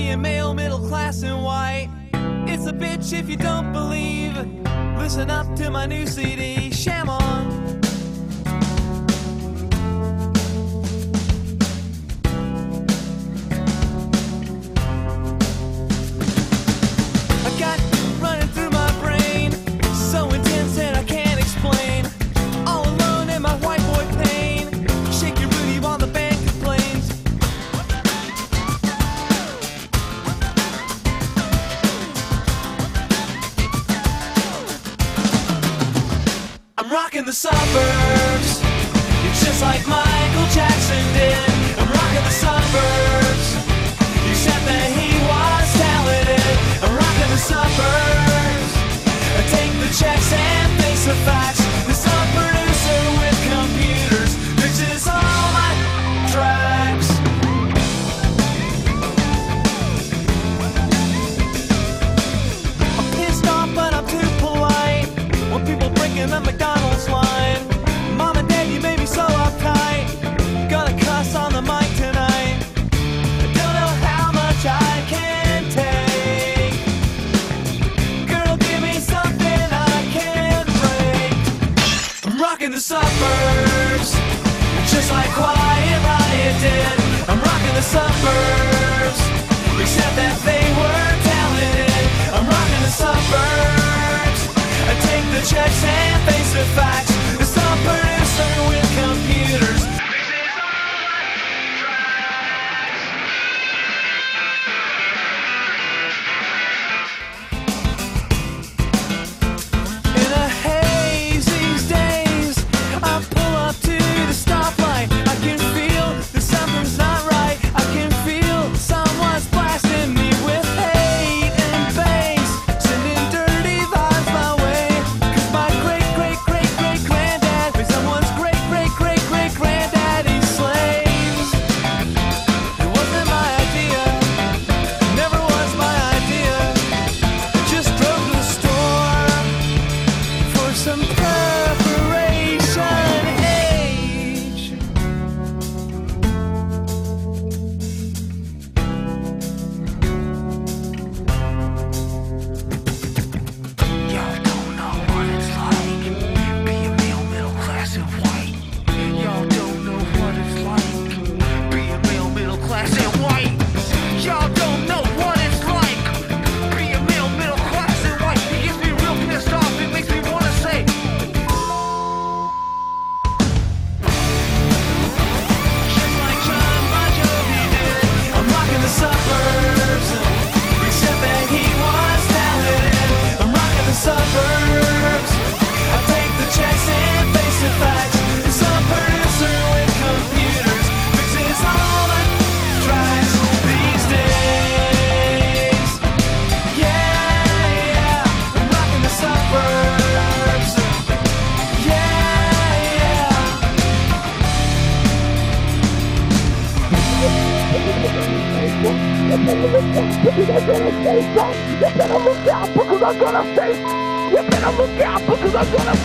being male, middle class, and white. It's a bitch if you don't believe. Listen up to my new CD, Sham On. I got running through my brain, so intense that I can't explain. All alone in my white boy pain. Shake your booty while the band complains. I'm rocking the suburbs, it's just like Michael Jackson did. I'm rocking the suburbs, except that he was talented. I'm rocking the suburbs, I take the checks and face the facts. The sub producer with computers mixes all my tracks. I'm pissed off but I'm too polite when people breaking the McDonald's line. Mom and Dad, you made me so uptight. Gonna cuss on the mic tonight. I don't know how much I can take. Girl, give me something I can break. I'm rocking the suburbs, just like Quiet Riot did. I'm rocking the suburbs, except that they were talented. I'm rocking the suburbs, I take the checks and face the facts. The sub producer with computers. In a haze these days, I pull up to the stoplight. I can feel that something's not right. I can feel someone's blasting me with hate and bass, sending dirty vibes my way. 'Cause my great-great-great-great-granddad was someone's great-great-great-great-granddaddy's slaves. It wasn't my idea, never was my idea. I just drove to the store for some preparation age. Y'all don't know what it's like, being male, middle class, and white. Y'all don't know what it's like, being male, middle class, and white. Y'all don't know what it's like, being male, middle class, and white. It gets me real pissed off, it makes me wanna say, just like John Bon Jovi did. I'm rocking the suburbs, except that he was talented. I'm rocking the suburbs, I take the checks and face the facts. The sub producer with computers fixes all the tracks these days. Yeah, I'm rocking the suburbs. Yeah. You better look out because I'm gonna say something. You better look out because I'm gonna say. You better look out because I'm gonna